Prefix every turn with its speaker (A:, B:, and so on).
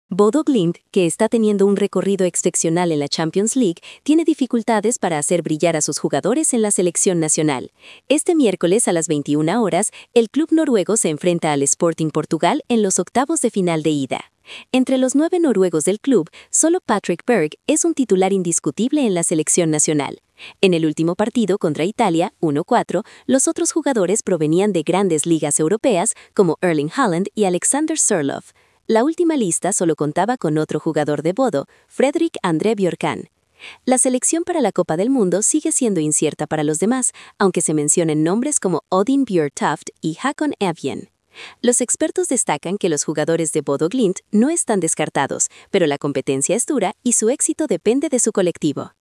A: Bodo Glimt, que está teniendo un recorrido excepcional en la Champions League, tiene dificultades para hacer brillar a sus jugadores en la selección nacional. Este miércoles a las 21 horas, el club noruego se enfrenta al Sporting Portugal en los octavos de final de ida. Entre los 9 noruegos del club, solo Patrick Berg es un titular indiscutible en la selección nacional. En el último partido contra Italia, 1-4, los otros jugadores provenían de grandes ligas europeas como Erling Haaland y Alexander Sørloth. La última lista solo contaba con otro jugador de Bodo, Fredrik André Bjørkan. La selección para la Copa del Mundo sigue siendo incierta para los demás, aunque se mencionen nombres como Odin Bjørtoft y Håkon Evjen. Los expertos destacan que los jugadores de Bodo Glimt no están descartados, pero la competencia es dura y su éxito depende de su colectivo.